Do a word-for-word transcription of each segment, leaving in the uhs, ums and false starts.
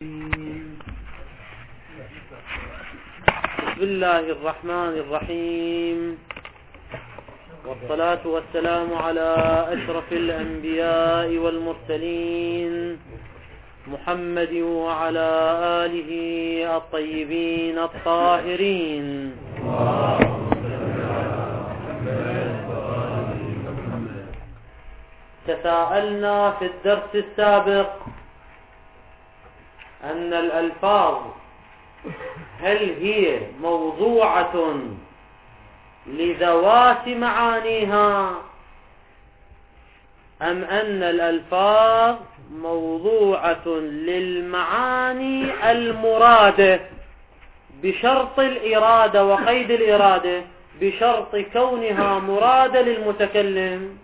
بسم الله الرحمن الرحيم، والصلاة والسلام على أشرف الأنبياء والمرسلين محمد وعلى آله الطيبين الطاهرين. تساءلنا في الدرس السابق أن الألفاظ هل هي موضوعة لذوات معانيها أم أن الألفاظ موضوعة للمعاني المرادة بشرط الإرادة وقيد الإرادة، بشرط كونها مرادة للمتكلم.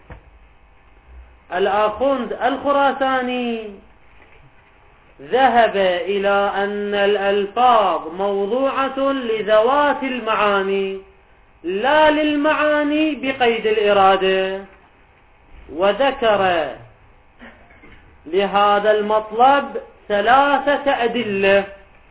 الآخوند الخراساني ذهب إلى أن الألفاظ موضوعة لذوات المعاني لا للمعاني بقيد الإرادة، وذكر لهذا المطلب ثلاثة أدلة.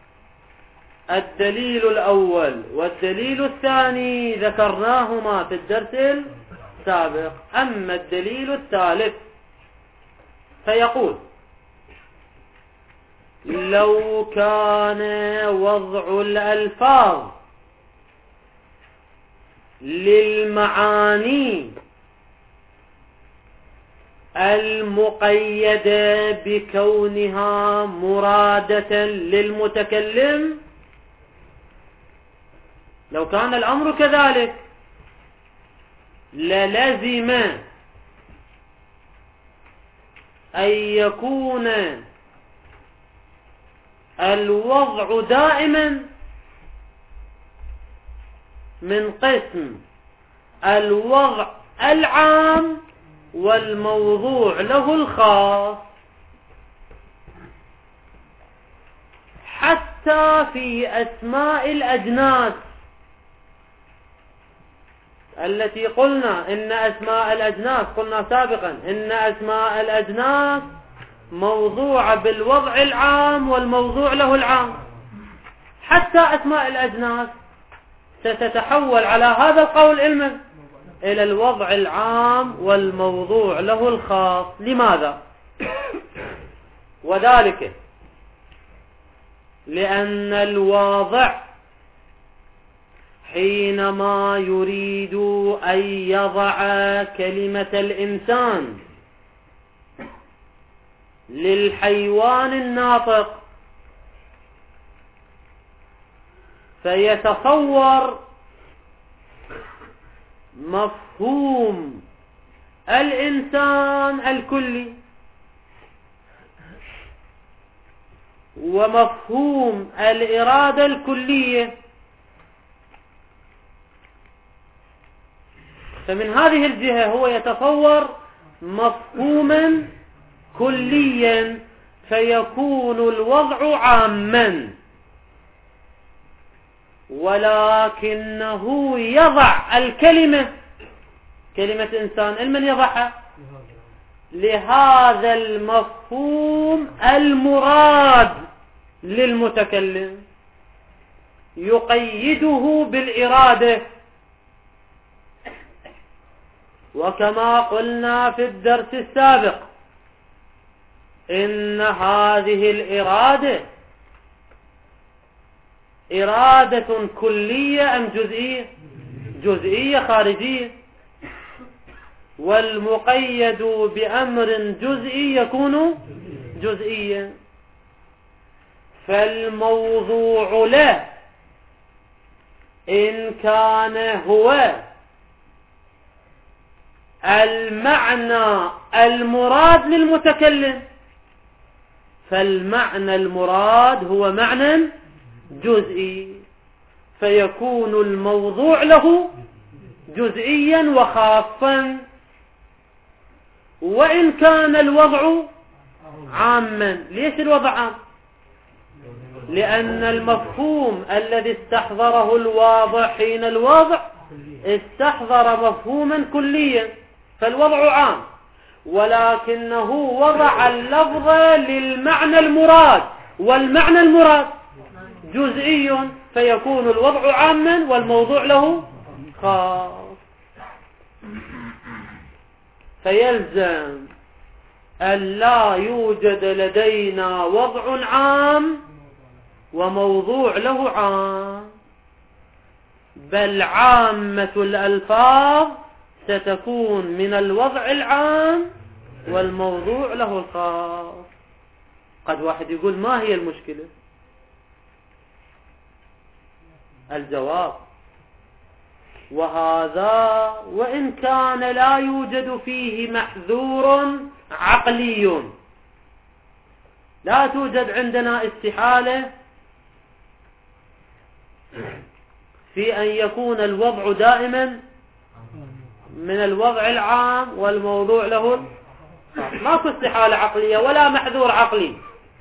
الدليل الأول والدليل الثاني ذكرناهما في الدرس السابق. أما الدليل الثالث فيقول: لو كان وضع الألفاظ للمعاني المقيدة بكونها مرادة للمتكلم، لو كان الأمر كذلك للزم أن يكون الوضع دائما من قسم الوضع العام والموضوع له الخاص، حتى في أسماء الأجناس التي قلنا إن أسماء الأجناس قلنا سابقا إن أسماء الأجناس موضوع بالوضع العام والموضوع له العام. حتى أسماء الأجناس ستتحول على هذا القول علما إلى الوضع العام والموضوع له الخاص. لماذا؟ وذلك لأن الواضع حينما يريد أن يضع كلمة الإنسان للحيوان الناطق فيتصور مفهوم الإنسان الكلي ومفهوم الإرادة الكلية، فمن هذه الجهة هو يتصور مفهوما كليا فيكون الوضع عاما، ولكنه يضع الكلمة كلمة إنسان من يضعها لهذا المفهوم المراد للمتكلم، يقيده بالإرادة. وكما قلنا في الدرس السابق إن هذه الإرادة إرادة كلية أم جزئية؟ جزئية خارجية، والمقيد بأمر جزئي يكون جزئيا. فالموضوع له إن كان هو المعنى المراد للمتكلم فالمعنى المراد هو معنى جزئي، فيكون الموضوع له جزئيا وخاصا. وإن كان الوضع عاما. ليش الوضع عام؟ لأن المفهوم الذي استحضره الواضع حين الوضع استحضر مفهوما كليا، فالوضع عام، ولكنه وضع اللفظ للمعنى المراد والمعنى المراد جزئي، فيكون الوضع عاما والموضوع له خاص. فيلزم أن لا يوجد لدينا وضع عام وموضوع له عام، بل عامة الألفاظ ستكون من الوضع العام والموضوع له الخاص. قد واحد يقول ما هي المشكلة؟ الجواب: وهذا وإن كان لا يوجد فيه محذور عقلي، لا توجد عندنا استحالة في أن يكون الوضع دائما من الوضع العام والموضوع له، ماكو استحالة عقلية ولا محذور عقلي،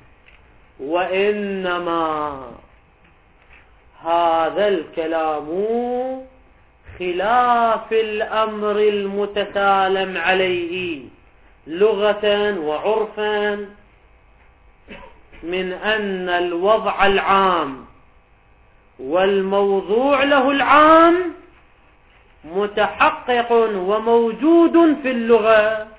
وإنما هذا الكلام خلاف الأمر المتسالم عليه لغة وعرفا من أن الوضع العام والموضوع له العام متحقق وموجود في اللغة.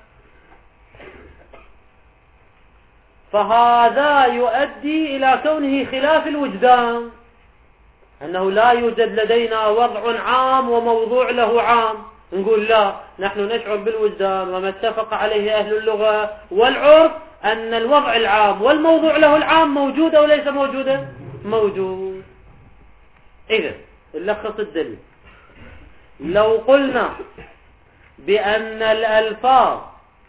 فهذا يؤدي إلى كونه خلاف الوجدان، أنه لا يوجد لدينا وضع عام وموضوع له عام. نقول لا، نحن نشعر بالوجدان وما اتفق عليه أهل اللغة والعرف أن الوضع العام والموضوع له العام موجود أو ليس موجودا؟ موجود. إذن نلخص الدليل: لو قلنا بأن الألفاظ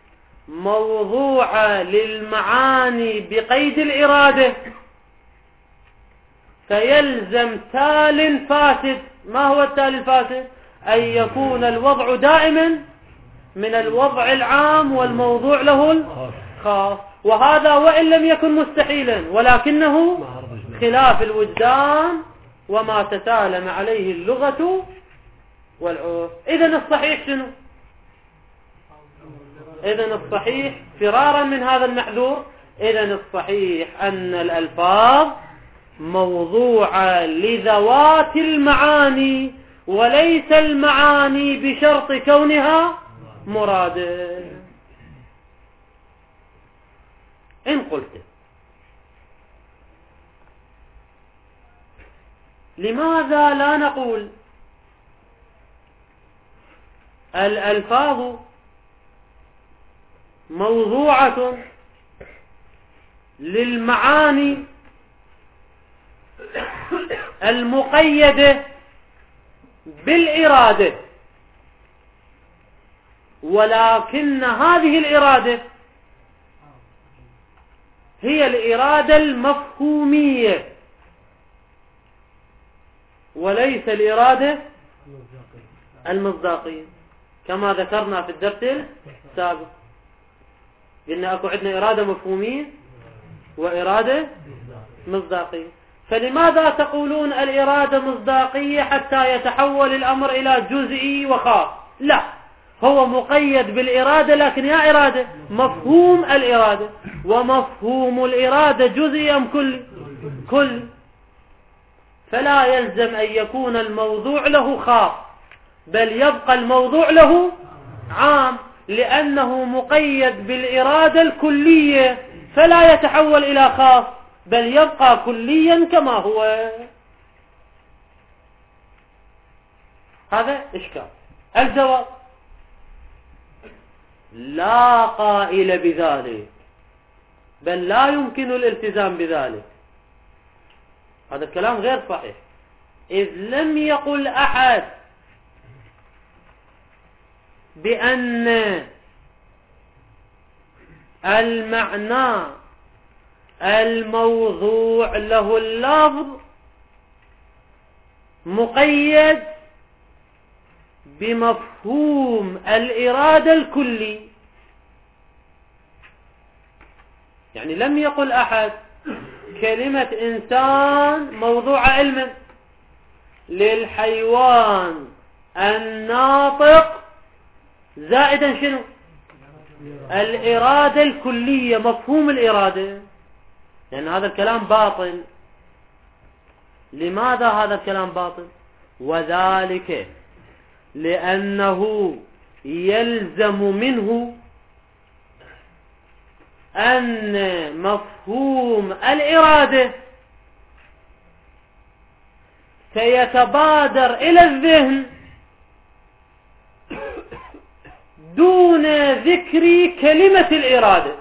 موضوعة للمعاني بقيد الإرادة، فيلزم تال فاسد. ما هو التال الفاسد؟ أن يكون الوضع دائما من الوضع العام والموضوع له الخاص، وهذا وإن لم يكن مستحيلا ولكنه خلاف الوجدان وما تسالم عليه اللغة والعرف. إذن الصحيح شنو؟ إذن الصحيح فرارا من هذا المحذور، إذن الصحيح أن الألفاظ موضوعة لذوات المعاني وليس المعاني بشرط كونها مرادة. إن قلت لماذا لا نقول الألفاظ موضوعة للمعاني المقيدة بالإرادة، ولكن هذه الإرادة هي الإرادة المفهومية وليس الإرادة المصداقية، كما ذكرنا في الدرس السابق. قلنا أكو عندنا إرادة مفهومية وإرادة مصداقية. فلماذا تقولون الإرادة مصداقية حتى يتحول الأمر إلى جزئي وخاص؟ لا، هو مقيد بالإرادة، لكن يا إرادة مفهوم الإرادة، ومفهوم الإرادة جزئي أم كلي؟ كلي. فلا يلزم أن يكون الموضوع له خاص، بل يبقى الموضوع له عام، لأنه مقيد بالإرادة الكلية، فلا يتحول إلى خاص بل يبقى كليا كما هو. هذا إشكال. الجواب: لا قائل بذلك، بل لا يمكن الالتزام بذلك. هذا الكلام غير صحيح، إذ لم يقل أحد بأن المعنى الموضوع له اللفظ مقيد بمفهوم الإرادة الكلي. يعني لم يقل أحد كلمة إنسان موضوع علم، للحيوان الناطق زائدا شنو؟ الإرادة الكلية، مفهوم الإرادة. لأن هذا الكلام باطل. لماذا هذا الكلام باطل؟ وذلك لأنه يلزم منه أن مفهوم الإرادة سيتبادر إلى الذهن دون ذكر كلمة الإرادة.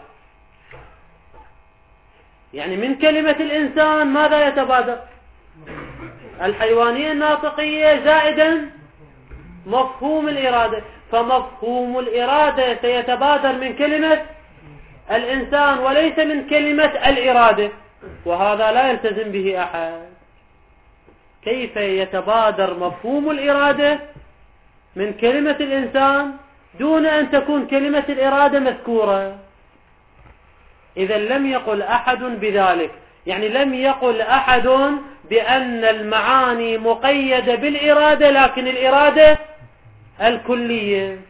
يعني من كلمة الإنسان ماذا يتبادر؟ الحيوانية الناطقية زائدا مفهوم الإرادة، فمفهوم الإرادة سيتبادر من كلمة الإنسان وليس من كلمة الإرادة، وهذا لا يلتزم به أحد. كيف يتبادر مفهوم الإرادة من كلمة الإنسان دون أن تكون كلمة الإرادة مذكورة؟ إذا لم يقل أحد بذلك، يعني لم يقل أحد بأن المعاني مقيدة بالإرادة لكن الإرادة الكلية.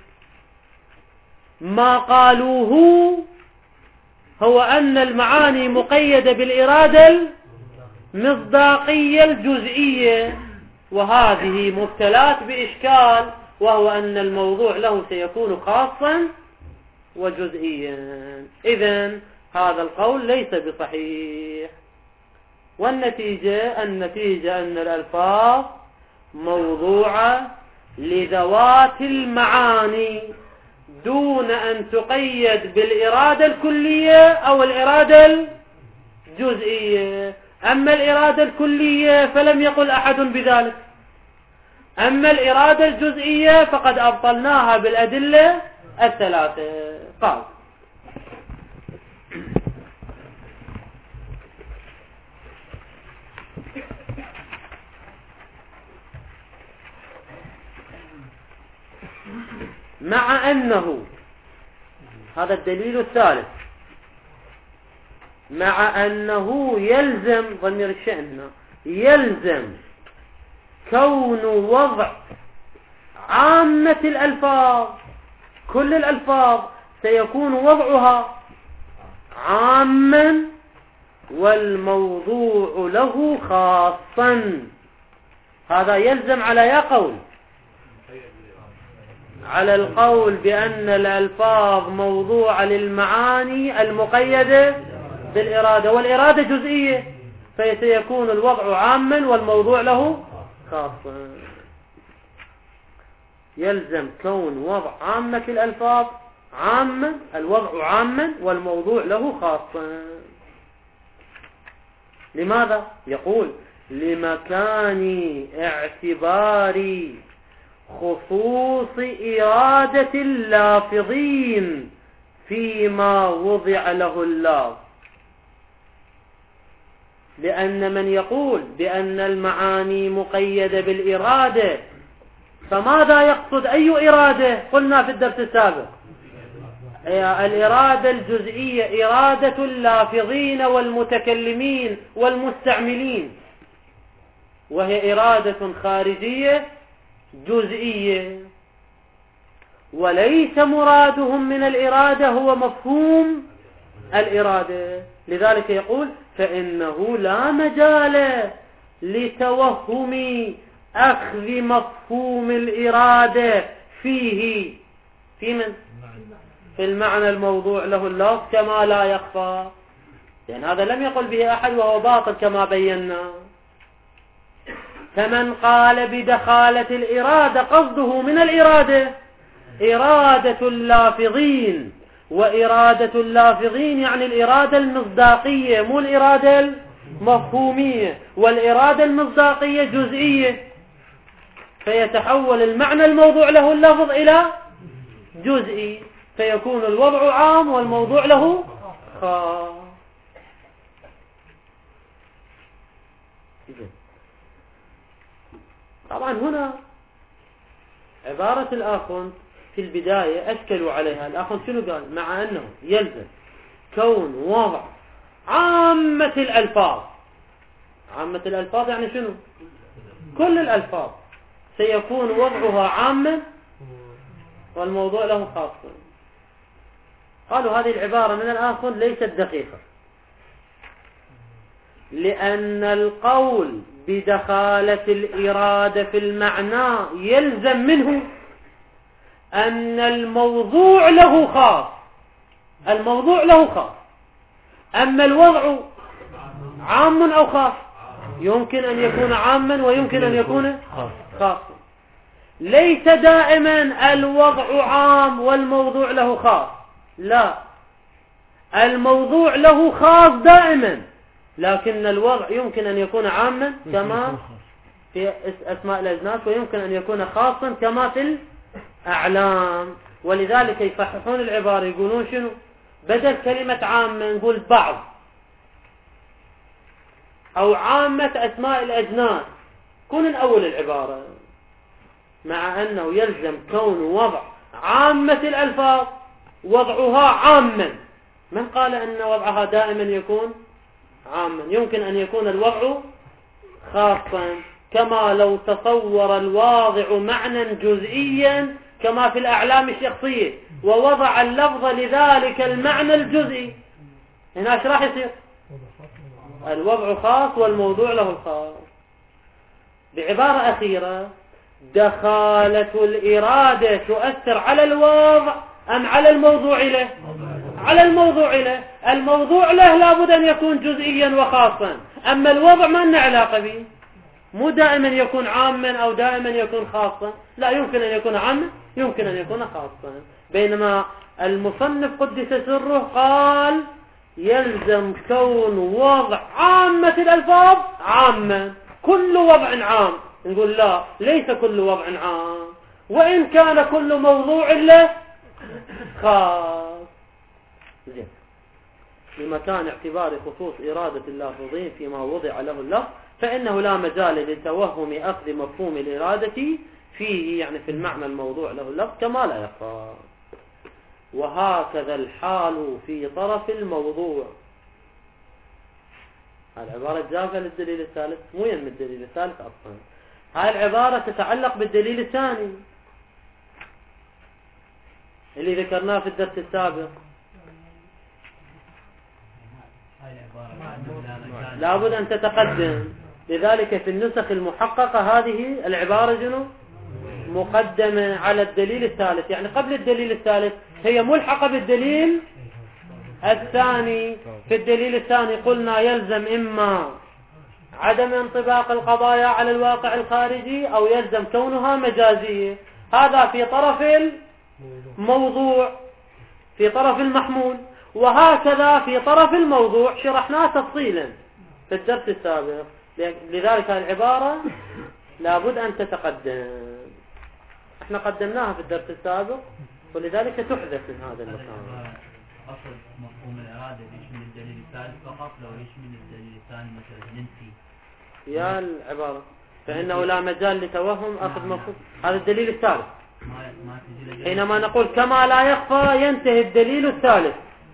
ما قالوه هو أن المعاني مقيدة بالإرادة المصداقية الجزئية، وهذه مبتلات بإشكال، وهو أن الموضوع له سيكون خاصا وجزئيا. إذن هذا القول ليس بصحيح. والنتيجة النتيجة أن الألفاظ موضوعة لذوات المعاني دون أن تقيد بالإرادة الكلية أو الإرادة الجزئية. أما الإرادة الكلية فلم يقل أحد بذلك، أما الإرادة الجزئية فقد أبطلناها بالأدلة الثلاثة. قال مع أنه، هذا الدليل الثالث، مع أنه يلزم ضمير الشأن يلزم كون وضع عامة الألفاظ، كل الألفاظ سيكون وضعها عاما والموضوع له خاصا. هذا يلزم على يا قول على القول بأن الألفاظ موضوعة للمعاني المقيدة بالإرادة، والإرادة جزئية، فسيكون الوضع عاما والموضوع له خاصا. يلزم كون وضع عامة الألفاظ عاما، الوضع عاما والموضوع له خاصا. لماذا؟ يقول لمكان اعتبار خصوص إرادة اللافظين فيما وضع له اللفظ. لأن من يقول بأن المعاني مقيدة بالإرادة فماذا يقصد؟ أي إرادة؟ قلنا في الدرس السابق الإرادة الجزئية، إرادة اللافظين والمتكلمين والمستعملين، وهي إرادة خارجية جزئية، وليس مرادهم من الإرادة هو مفهوم الإرادة. لذلك يقول فإنه لا مجال لتوهم أخذ مفهوم الإرادة فيه في من؟ في المعنى الموضوع له اللفظ كما لا يخفى، لأن هذا لم يقل به أحد وهو باطل كما بينا. فمن قال بدخالة الإرادة قصده من الإرادة إرادة اللافظين، وإرادة اللافظين يعني الإرادة المصداقية مو الإرادة المفهومية، والإرادة المصداقية جزئية، فيتحول المعنى الموضوع له اللفظ إلى جزئي، فيكون الوضع عام والموضوع له خاص. طبعا هنا عبارة الآخر في البداية أشكلوا عليها. الآخر شنو قال؟ مع أنه يلزم كون وضع عامة الألفاظ، عامة الألفاظ يعني شنو؟ كل الألفاظ سيكون وضعها عاما والموضوع له خاص. قالوا هذه العبارة من الآخر ليست دقيقة، لأن القول بدخالة الإرادة في المعنى يلزم منه أن الموضوع له خاص، الموضوع له خاص. أما الوضع عام أو خاص، يمكن أن يكون عاما ويمكن أن يكون خاصا. ليس دائما الوضع عام والموضوع له خاص، لا، الموضوع له خاص دائما، لكن الوضع يمكن أن يكون عاما كما في أسماء الأجناس، ويمكن أن يكون خاصا كما في الأعلام. ولذلك يفححون العبارة، يقولون شنو؟ بدل كلمة عامة نقول بعض، أو عامة أسماء الأجناس، كون أول العبارة، مع أنه يلزم كون وضع عامة الألفاظ وضعها عاما. من قال أن وضعها دائما يكون عاما؟ يمكن أن يكون الوضع خاصا، كما لو تصور الواضع معنى جزئيا كما في الأعلام الشخصية ووضع اللفظ لذلك المعنى الجزئي، هنا ايش راح يصير؟ الوضع خاص والموضوع له الخاص. بعبارة أخيرة، دخالة الإرادة تؤثر على الوضع أم على الموضوع له؟ على الموضوع له. الموضوع له لابد أن يكون جزئيا وخاصا، أما الوضع ما لنا علاقة به، مو دائما يكون عاما أو دائما يكون خاصا، لا، يمكن أن يكون عاما يمكن أن يكون خاصا. بينما المصنف قدس سره قال يلزم كون وضع عامة الألفاظ عاما، كل وضع عام. نقول لا، ليس كل وضع عام، وإن كان كل موضوع له خاص. زين. لمكان اعتبار خصوص إرادة اللافظين فيما وضع له اللفظ، فإنه لا مجال لتوهم أخذ مفهوم الإرادة فيه، يعني في المعنى الموضوع له اللفظ، كما لا يخفى. وهكذا الحال في طرف الموضوع. العبارة جافة للدليل الثالث، مو يم الدليل الثالث أصلا. هاي العبارة تتعلق بالدليل الثاني اللي ذكرناه في الدرس السابق. لابد أن تتقدم، لذلك في النسخ المحققة هذه العبارة جنو مقدمة على الدليل الثالث، يعني قبل الدليل الثالث، هي ملحقة بالدليل الثاني. في الدليل الثاني قلنا يلزم إما عدم انطباق القضايا على الواقع الخارجي أو يلزم كونها مجازية. هذا في طرف الموضوع، في طرف المحمول. وهكذا في طرف الموضوع شرحناه تفصيلا في الدرس السابق. لذلك العبارة لابد أن تتقدم، احنا قدمناها في الدرس السابق، ولذلك تحدث من هذا المكان. أصل مفهوم الإرادة يشمل الدليل الثالث فقط، لو يشمل الدليل الثاني مثلا ينفي يا العبارة فإنه لا مجال لتوهم أخذ مفهوم. هذا الدليل الثالث. حينما نقول كما لا يخفى ينتهي الدليل الثالث.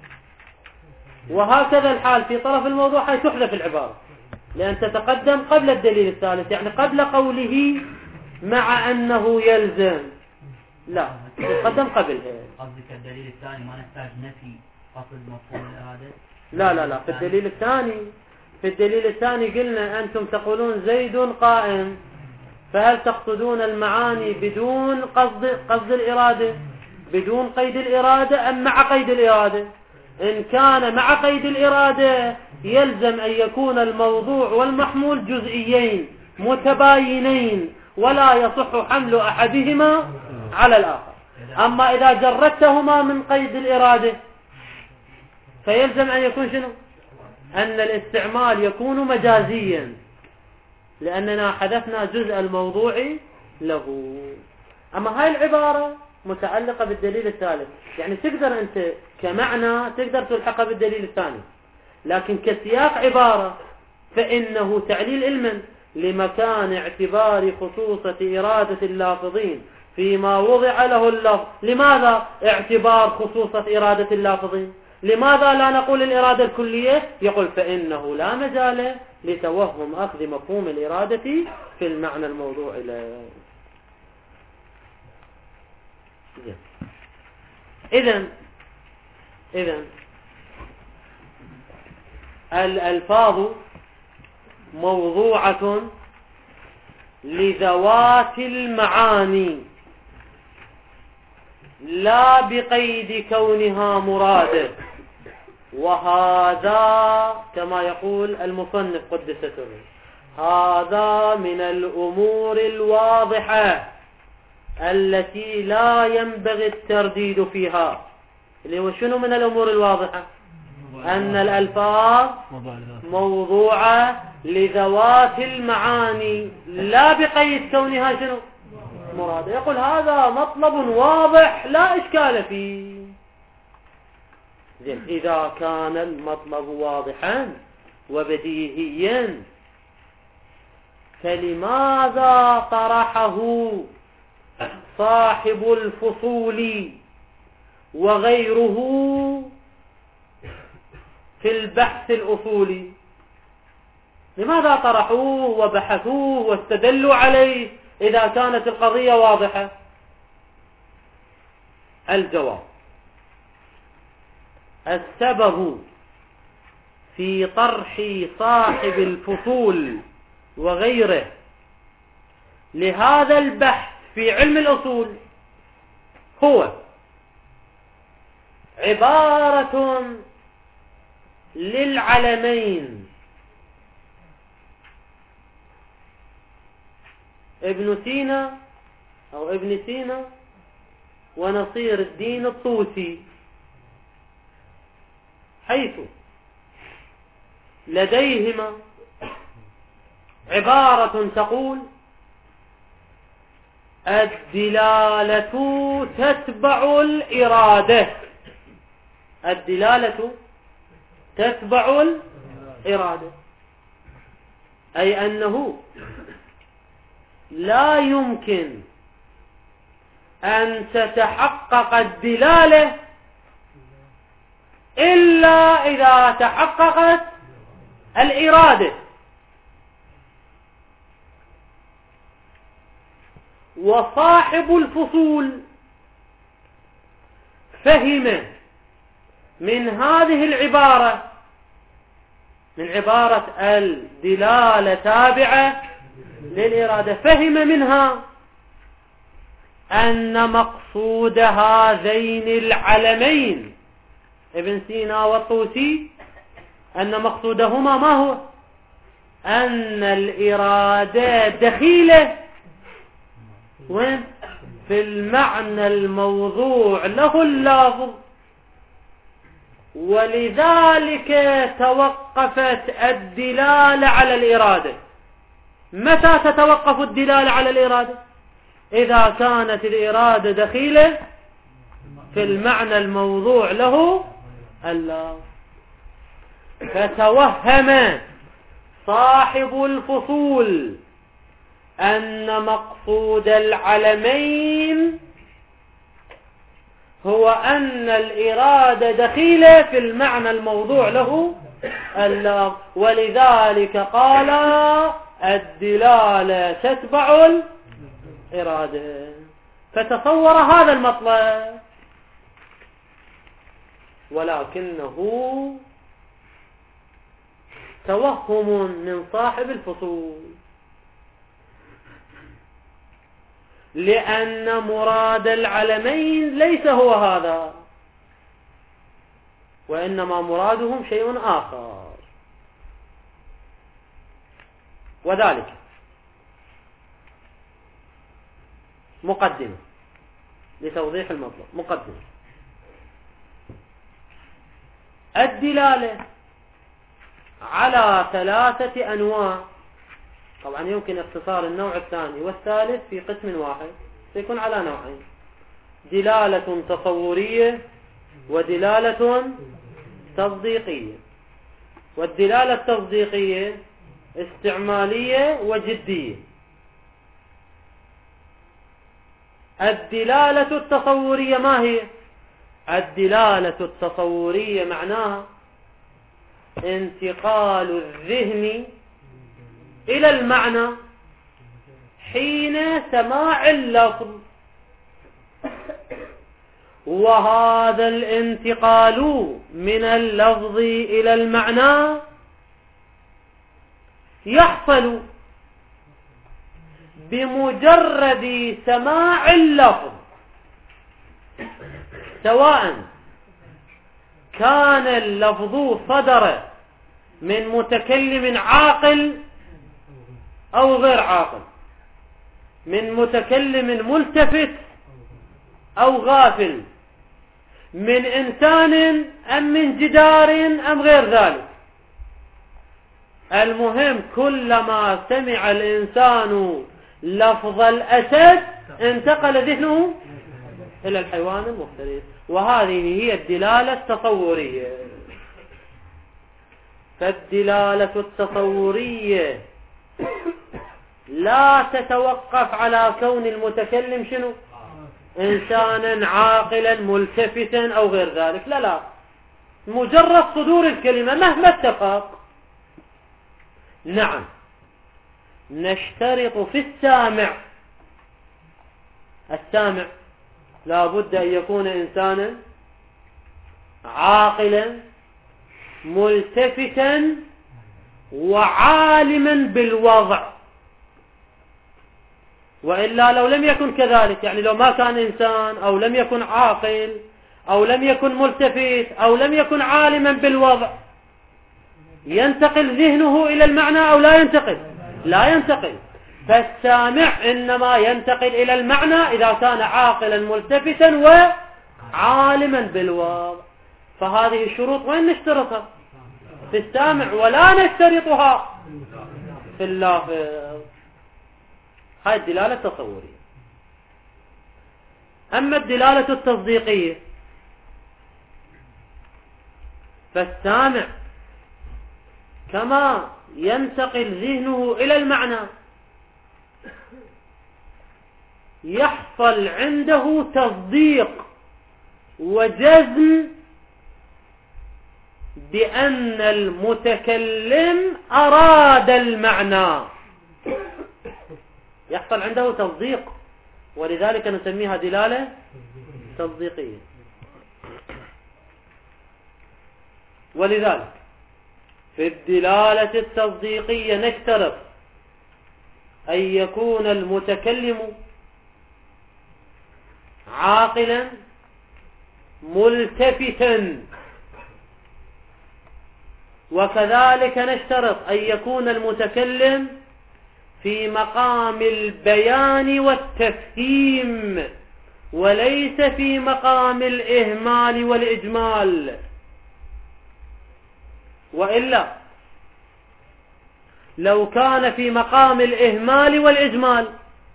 وهكذا الحال في طرف الموضوع، حيث تحذف العبارة لأن تتقدم قبل الدليل الثالث، يعني قبل قوله مع أنه يلزم، لا، تتقدم قبلها. قصدك الدليل الثاني ما نحتاج نفي قصد مفهوم الإرادة؟ لا لا لا، في الدليل الثاني في الدليل الثاني قلنا أنتم تقولون زيد قائم، فهل تقصدون المعاني بدون قصد قصد الإرادة، بدون قيد الإرادة، أم مع قيد الإرادة؟ إن كان مع قيد الإرادة يلزم أن يكون الموضوع والمحمول جزئيين متباينين، ولا يصح حمل أحدهما على الآخر. أما إذا جردتهما من قيد الإرادة فيلزم أن يكون شنو؟ أن الاستعمال يكون مجازيا، لأننا حدثنا جزء الموضوع له. أما هاي العبارة متعلقة بالدليل الثالث، يعني تقدر أنت كمعنى تقدر تلحقها بالدليل الثاني، لكن كسياق عبارة فإنه تعليل علما لمكان اعتبار خصوصة إرادة اللافظين فيما وضع له اللفظ. لماذا اعتبار خصوصة إرادة اللافظين؟ لماذا لا نقول الإرادة الكلية؟ يقول فإنه لا مجال لتوهم أخذ مفهوم الإرادة في المعنى الموضوع له. إذن إذن الألفاظ موضوعة لذوات المعاني لا بقيد كونها مرادة. وهذا كما يقول المصنف قدس سره هذا من الأمور الواضحة التي لا ينبغي الترديد فيها. اللي هو شنو من الأمور الواضحة؟ أن الألفاظ موضوعة لذوات المعاني لا بقيد كونها شنو مراد. يقول هذا مطلب واضح لا إشكال فيه. زين، إذا كان المطلب واضحا وبديهيا فلماذا طرحه صاحب الفصول وغيره في البحث الأصولي؟ لماذا طرحوه وبحثوه واستدلوا عليه إذا كانت القضية واضحة؟ الجواب: السبب في طرح صاحب الفصول وغيره لهذا البحث في علم الأصول هو عبارة للعلمين ابن سينا أو ابن سينا ونصير الدين الطوسي، حيث لديهما عبارة تقول: الدلالة تتبع الإرادة. الدلالة تتبع الإرادة، أي أنه لا يمكن أن تتحقق الدلالة إلا إذا تحققت الإرادة. وصاحب الفصول فهم من هذه العبارة، من عبارة الدلالة تابعة للإرادة، فهم منها أن مقصود هذين العلمين ابن سينا والطوسي أن مقصودهما ما هو؟ أن الإرادة دخيلة وين؟ في المعنى الموضوع له اللفظ، ولذلك توقفت الدلالة على الإرادة. متى تتوقف الدلالة على الإرادة؟ إذا كانت الإرادة دخيلة في المعنى الموضوع له اللفظ. فتوهم صاحب الفصول أن مقصود العلمين هو أن الإرادة دخيلة في المعنى الموضوع له اللفظ، ولذلك قال الدلالة تتبع الإرادة. فتصور هذا المطلب، ولكنه توهم من صاحب الفصول، لأن مراد العلمين ليس هو هذا، وإنما مرادهم شيء آخر. وذلك مقدمة لتوضيح المطلب. مقدمة: الدلالة على ثلاثة أنواع. طبعا يمكن اختصار النوع الثاني والثالث في قسم واحد، سيكون على نوعين: دلالة تصورية ودلالة تصديقية. والدلالة التصديقية استعمالية وجدية. الدلالة التصورية ما هي؟ الدلالة التصورية معناها انتقال الذهن إلى المعنى حين سماع اللفظ، وهذا الانتقال من اللفظ إلى المعنى يحصل بمجرد سماع اللفظ، سواء كان اللفظ صدر من متكلم عاقل أو غير عاقل، من متكلم ملتفت أو غافل، من إنسان أم من جدار أم غير ذلك. المهم كلما سمع الإنسان لفظ الأسد انتقل ذهنه إلى الحيوان المفترس، وهذه هي الدلالة التصورية. فالدلالة التصورية لا تتوقف على كون المتكلم شنو؟ إنسانا عاقلا ملتفتا أو غير ذلك، لا لا، مجرد صدور الكلمة مهما اتفق. نعم، نشترط في السامع، السامع لا بد أن يكون إنسانا عاقلا ملتفتا وعالما بالوضع، وإلا لو لم يكن كذلك، يعني لو ما كان إنسان أو لم يكن عاقل أو لم يكن ملتفت أو لم يكن عالما بالوضع، ينتقل ذهنه إلى المعنى أو لا ينتقل؟ لا ينتقل. فالسامع إنما ينتقل إلى المعنى إذا كان عاقلا ملتفتا وعالما بالوضع. فهذه الشروط وين نشترطها؟ في السامع، ولا نشترطها في اللافظ. هاي الدلالة التصورية. أما الدلالة التصديقية فالسامع كما ينتقل ذهنه إلى المعنى يحصل عنده تصديق وجزم بأن المتكلم أراد المعنى، يحصل عنده تصديق، ولذلك نسميها دلالة تصديقية. ولذلك في الدلالة التصديقية نشترط أن يكون المتكلم عاقلا ملتفتا، وكذلك نشترط أن يكون المتكلم في مقام البيان والتفهيم وليس في مقام الإهمال والإجمال. وإلا لو كان في مقام الإهمال والإجمال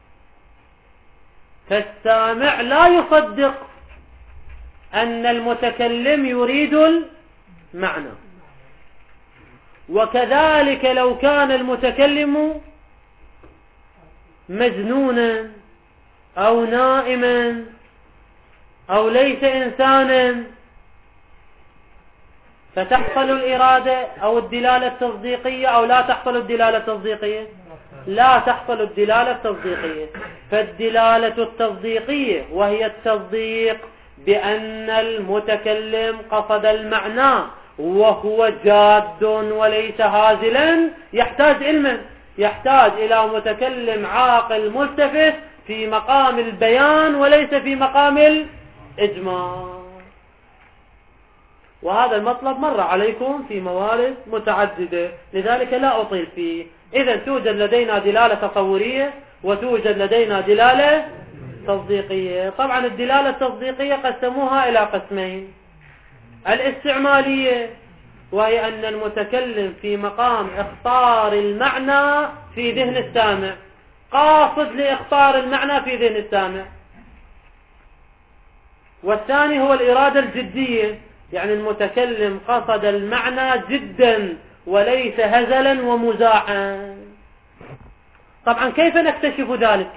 فالسامع لا يصدق أن المتكلم يريد المعنى. وكذلك لو كان المتكلم مجنونا أو نائما أو ليس إنسانا فتحصل الإرادة أو الدلالة التصديقية أو لا تحصل الدلالة التصديقية؟ لا تحصل الدلالة التصديقية. فالدلالة التصديقية وهي التصديق بأن المتكلم قصد المعنى وهو جاد وليس هازلا، يحتاج علما، يحتاج إلى متكلم عاقل ملتفت في مقام البيان وليس في مقام الإجمال. وهذا المطلب مر عليكم في موارد متعددة، لذلك لا أطيل فيه. إذا توجد لدينا دلالة تصورية وتوجد لدينا دلالة تصديقية. طبعا الدلالة التصديقية قسموها إلى قسمين: الاستعمالية وهي أن المتكلم في مقام اخطار المعنى في ذهن السامع، قاصد لاخطار المعنى في ذهن السامع. والثاني هو الإرادة الجدية، يعني المتكلم قصد المعنى جدا وليس هزلا ومزاحا. طبعا كيف نكتشف ذلك؟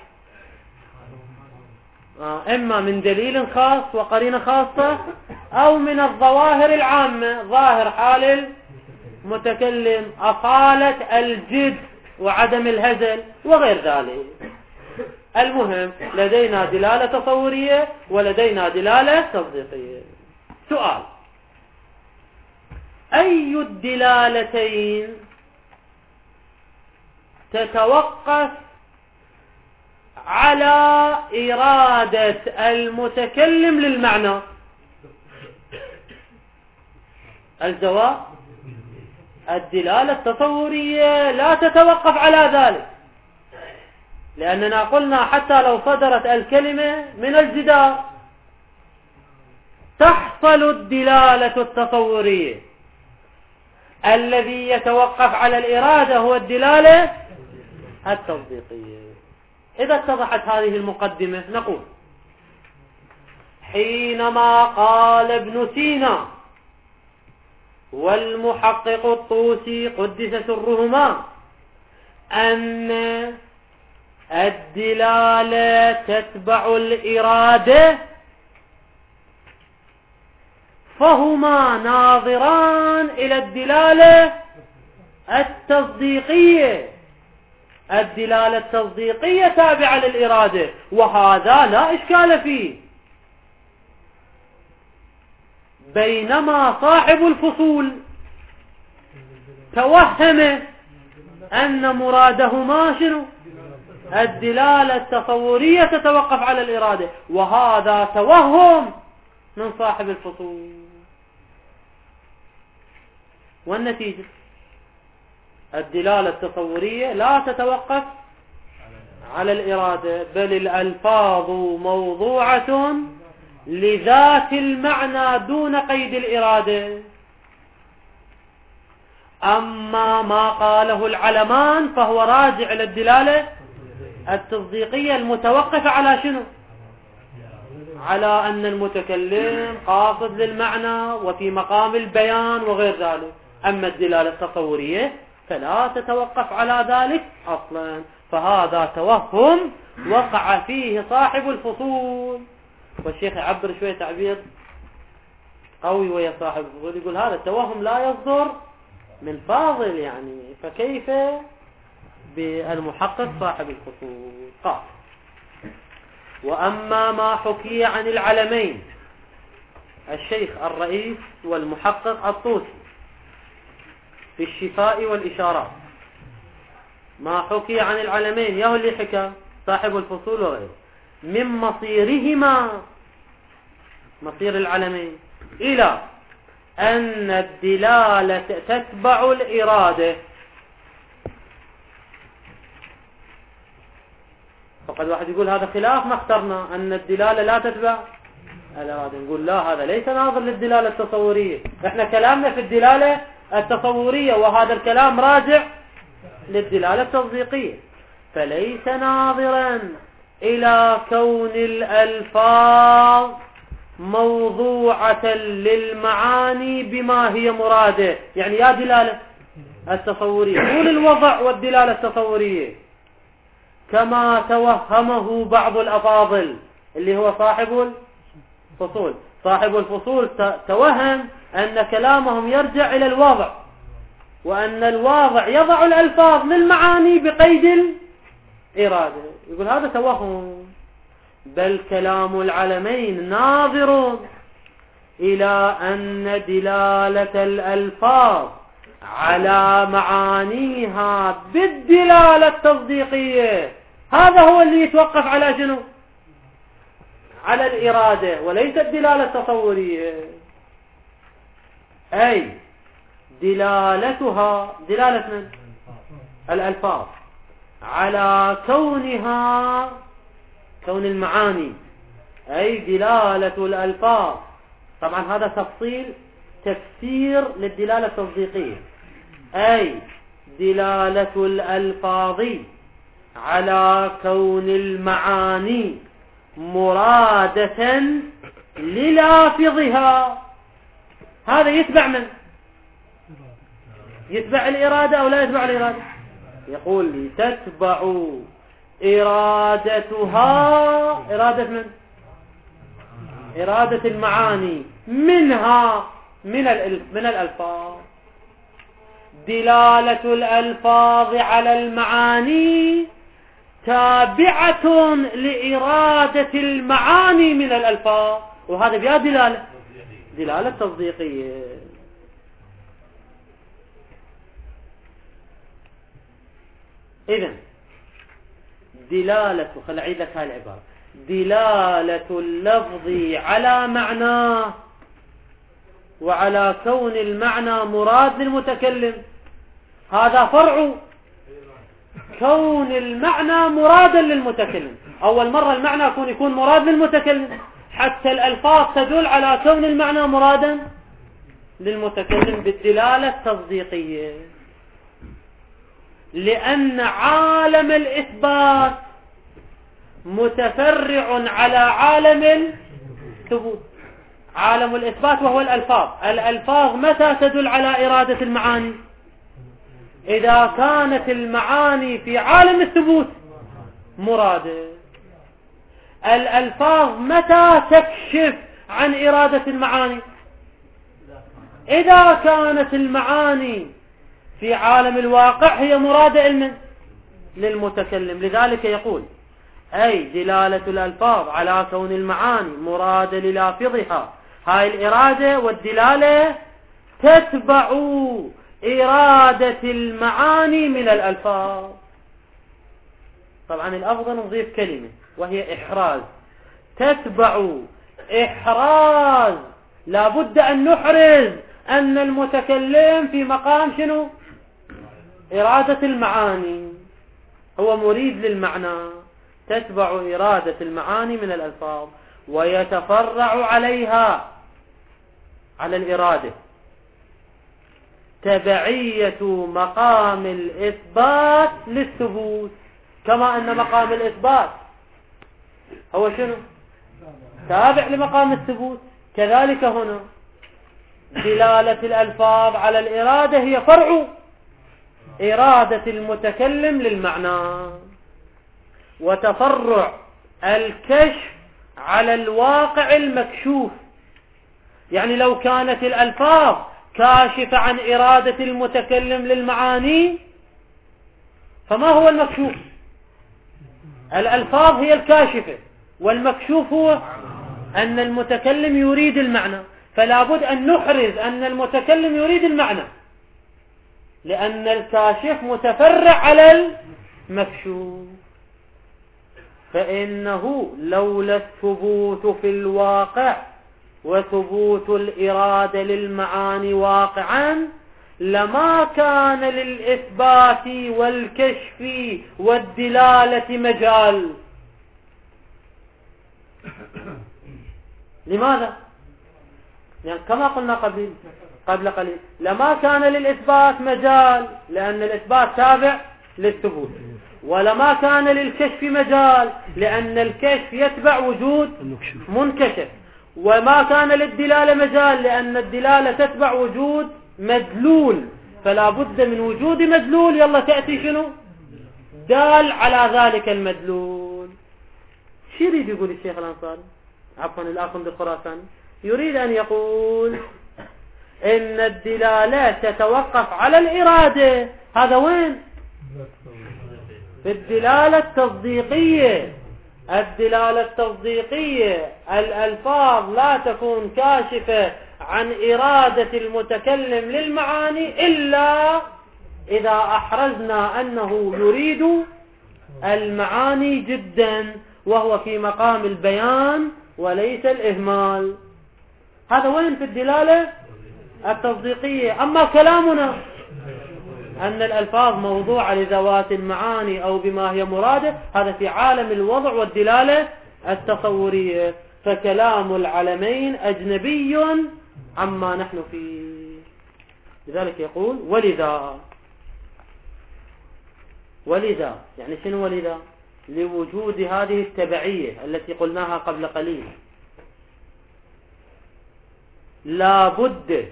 إما من دليل خاص وقرينة خاصة أو من الظواهر العامة، ظاهر حال المتكلم، أصالة الجد وعدم الهزل وغير ذلك. المهم لدينا دلالة تصورية ولدينا دلالة تصديقية. سؤال: أي الدلالتين تتوقف على إرادة المتكلم للمعنى. الجواب الدلالة التصورية لا تتوقف على ذلك، لأننا قلنا حتى لو صدرت الكلمة من الجدار تحصل الدلالة التصورية. الذي يتوقف على الإرادة هو الدلالة التصديقية. إذا اتضحت هذه المقدمة نقول: حينما قال ابن سينا والمحقق الطوسي قدس سرهما أن الدلالة تتبع الإرادة، فهما ناظران إلى الدلالة التصديقية. الدلالة التصديقية تابعة للإرادة، وهذا لا إشكال فيه. بينما صاحب الفصول توهم أن مرادهما شنو؟ الدلالة التصورية تتوقف على الإرادة، وهذا توهم من صاحب الفصول. والنتيجة الدلالة التصورية لا تتوقف على الإرادة، بل الألفاظ موضوعة لذات المعنى دون قيد الإرادة. أما ما قاله العلمان فهو راجع إلى الدلالة التصديقية المتوقفة على شنو؟ على أن المتكلم قاصد للمعنى وفي مقام البيان وغير ذلك. أما الدلالة التصورية فلا تتوقف على ذلك أصلا، فهذا توهم وقع فيه صاحب الفصول. والشيخ يعبر شوية تعبير قوي ويا صاحب الفصول، يقول هذا التوهم لا يصدر من فاضل، يعني فكيف بالمحقق صاحب الفصول؟ قال: وأما ما حكي عن العلمين الشيخ الرئيس والمحقق الطوسي في الشفاء والإشارات، ما حكي عن العلمين يهو اللي حكى صاحب الفصول وغيره من مصيرهما، مصير العلمين، إلى أن الدلالة تتبع الإرادة. فقد واحد يقول هذا خلاف ما اخترنا، أن الدلالة لا تتبع الإرادة. نقول لا، هذا ليس ناظر للدلالة التصورية، احنا كلامنا في الدلالة التصورية، وهذا الكلام راجع للدلالة التصديقية، فليس ناظرا إلى كون الألفاظ موضوعة للمعاني بما هي مراده. يعني يا دلالة التصورية قول الوضع والدلالة التصورية، كما توهمه بعض الأفاضل اللي هو صاحب الفصول. صاحب الفصول توهم أن كلامهم يرجع إلى الوضع، وأن الواضع يضع الألفاظ للمعاني بقيد الإرادة. يقول هذا توهم، بل كلام العلمين ناظر إلى أن دلالة الألفاظ على معانيها بالدلالة التصديقية، هذا هو اللي يتوقف على شنو؟ على الإرادة، وليس الدلالة التصورية. أي دلالتها دلالة من؟ الألفاظ على كونها كون المعاني، أي دلالة الألفاظ. طبعا هذا تفصيل تفسير للدلالة التصديقية، أي دلالة الألفاظ على كون المعاني مرادة للافظها. هذا يتبع من؟ يتبع الإرادة أو لا يتبع الإرادة؟ يقول لي تتبع إرادتها، إرادة من؟ إرادة المعاني منها من من الألفاظ. دلالة الألفاظ على المعاني تابعة لإرادة المعاني من الألفاظ، وهذا بها دلالة دلالة تصديقية. إذن دلالة، خل أعيد لك هاي العبارة، دلالة اللفظ على معناه وعلى كون المعنى مراد للمتكلم، هذا فرع كون المعنى مرادا للمتكلم. أول مرة المعنى يكون يكون مراد للمتكلم، حتى الألفاظ تدل على كون المعنى مرادا للمتكلم بالدلالة التصديقية، لأن عالم الإثبات متفرع على عالم الثبوت. عالم الإثبات وهو الألفاظ، الألفاظ متى تدل على إرادة المعاني؟ إذا كانت المعاني في عالم الثبوت مرادة. الألفاظ متى تكشف عن إرادة المعاني؟ إذا كانت المعاني في عالم الواقع هي مرادة علما للمتكلم. لذلك يقول أي دلالة الألفاظ على كون المعاني مرادة للافظها، هاي الإرادة والدلالة تتبع إرادة المعاني من الألفاظ. طبعا الأفضل نضيف كلمة وهي إحراز، تتبع إحراز، لابد أن نحرز أن المتكلم في مقام شنو؟ إرادة المعاني، هو مريد للمعنى، تتبع إرادة المعاني من الألفاظ ويتفرع عليها على الإرادة تبعية مقام الإثبات للثبوت، كما أن مقام الإثبات هو شنو؟ تابع لمقام الثبوت. كذلك هنا دلالة الألفاظ على الإرادة هي فرع إرادة المتكلم للمعنى، وتفرع الكشف على الواقع المكشوف. يعني لو كانت الألفاظ كاشفة عن إرادة المتكلم للمعاني فما هو المكشوف؟ الألفاظ هي الكاشفة، والمكشوف هو أن المتكلم يريد المعنى، فلا بد أن نحرز أن المتكلم يريد المعنى، لأن الكاشف متفرع على المكشوف. فإنه لولا الثبوت في الواقع وثبوت الإرادة للمعاني واقعا لما كان للإثبات والكشف والدلالة مجال. لماذا؟ يعني كما قلنا قبل قبل قليل، لما كان للإثبات مجال لأن الإثبات تابع للثبوت، ولما كان للكشف مجال لأن الكشف يتبع وجود منكشف، وما كان للدلالة مجال لأن الدلالة تتبع وجود مدلول، فلا بد من وجود مدلول يلا تأتي شنو؟ دال على ذلك المدلول. شو يريد يقول الشيخ الأنصاري؟ عفوا الأخ الخراساني يريد أن يقول إن الدلالة تتوقف على الإرادة. هذا وين؟ في الدلالة التصديقية. الدلالة التصديقية الألفاظ لا تكون كاشفة عن إرادة المتكلم للمعاني إلا إذا أحرزنا أنه يريد المعاني جدا، وهو في مقام البيان وليس الإهمال. هذا وين؟ في الدلالة التصديقية. أما كلامنا أن الألفاظ موضوعة لذوات المعاني أو بما هي مرادة، هذا في عالم الوضع والدلالة التصورية، فكلام العلمين أجنبي عما نحن فيه. لذلك يقول ولذا. ولذا يعني شنو ولذا؟ لوجود هذه التبعية التي قلناها قبل قليل، لا بد.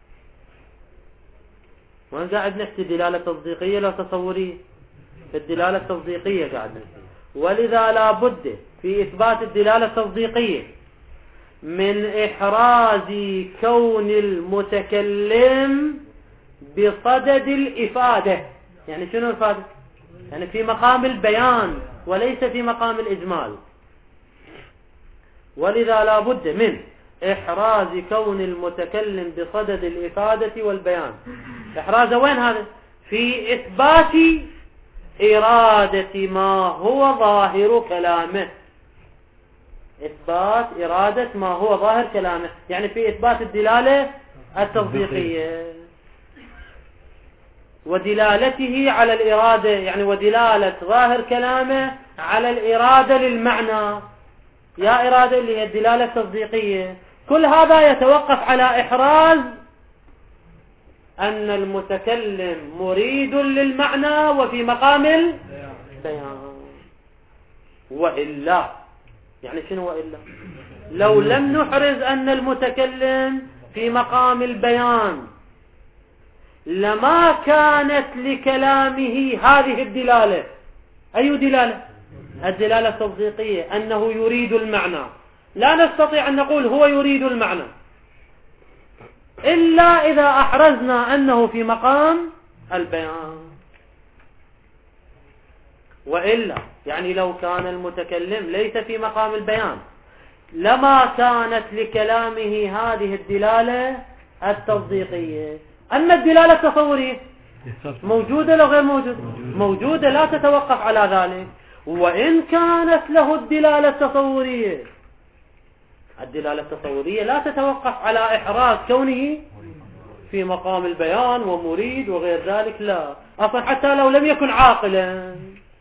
وين قاعد نحكي دلالة تصديقية لا تصورية؟ في الدلالة التصديقية قاعد نحكي. ولذا لا بد في إثبات الدلالة التصديقية من إحراز كون المتكلم بصدد الإفادة. يعني شنو الإفادة؟ يعني في مقام البيان وليس في مقام الإجمال. ولذا لا بد من إحراز كون المتكلم بصدد الإفادة والبيان. إحراز وين هذا؟ في إثبات إرادة ما هو ظاهر كلامه. إثبات إرادة ما هو ظاهر كلامه، يعني في إثبات الدلالة التصديقية ودلالته على الإرادة، يعني ودلالة ظاهر كلامه على الإرادة للمعنى، يا إرادة اللي هي الدلالة التصديقية. كل هذا يتوقف على إحراز أن المتكلم مريد للمعنى وفي مقام البيان. وإلا يعني شنو وإلا؟ لو لم نحرز أن المتكلم في مقام البيان لما كانت لكلامه هذه الدلالة. أي دلالة؟ الدلالة التصديقية، أنه يريد المعنى. لا نستطيع أن نقول هو يريد المعنى إلا إذا أحرزنا أنه في مقام البيان. وإلا يعني لو كان المتكلم ليس في مقام البيان لما كانت لكلامه هذه الدلالة التصديقية. أما الدلالة التصورية موجودة لو غير موجودة؟ موجودة، لا تتوقف على ذلك. وإن كانت له الدلالة التصورية، الدلالة التصورية لا تتوقف على إحراز كونه في مقام البيان ومريد وغير ذلك، لا، أصلا حتى لو لم يكن عاقلا.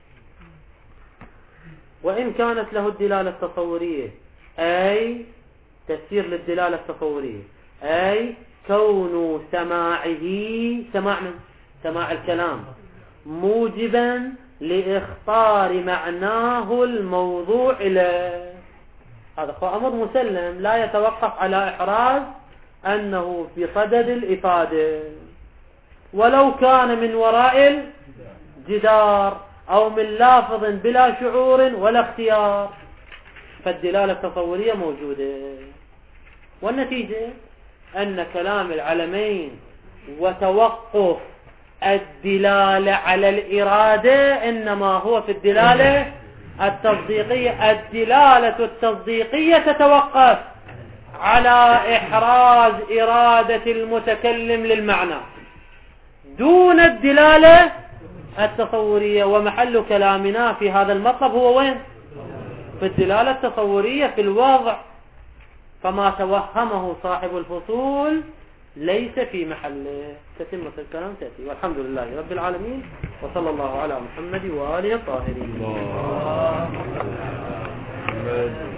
وإن كانت له الدلالة التصورية، أي تفسير للدلالة التصورية، أي كون سماعه، سماع من سماع الكلام موجبا لإخطار معناه الموضوع إليه، هذا هو أمر مسلم لا يتوقف على إحراز أنه بصدد الإفادة، ولو كان من وراء الجدار أو من لافظ بلا شعور ولا اختيار، فالدلالة التصورية موجودة. والنتيجة أن كلام العلمين وتوقف الدلالة على الإرادة إنما هو في الدلالة التصديقية. الدلالة التصديقية تتوقف على إحراز إرادة المتكلم للمعنى دون الدلالة التصورية. ومحل كلامنا في هذا المطلب هو وين؟ في الدلالة التصورية في الوضع. فما توهمه صاحب الفصول ليس في محله. تتمة الكلام تأتي. والحمد لله رب العالمين، وصلى الله على محمد وآله الطاهرين.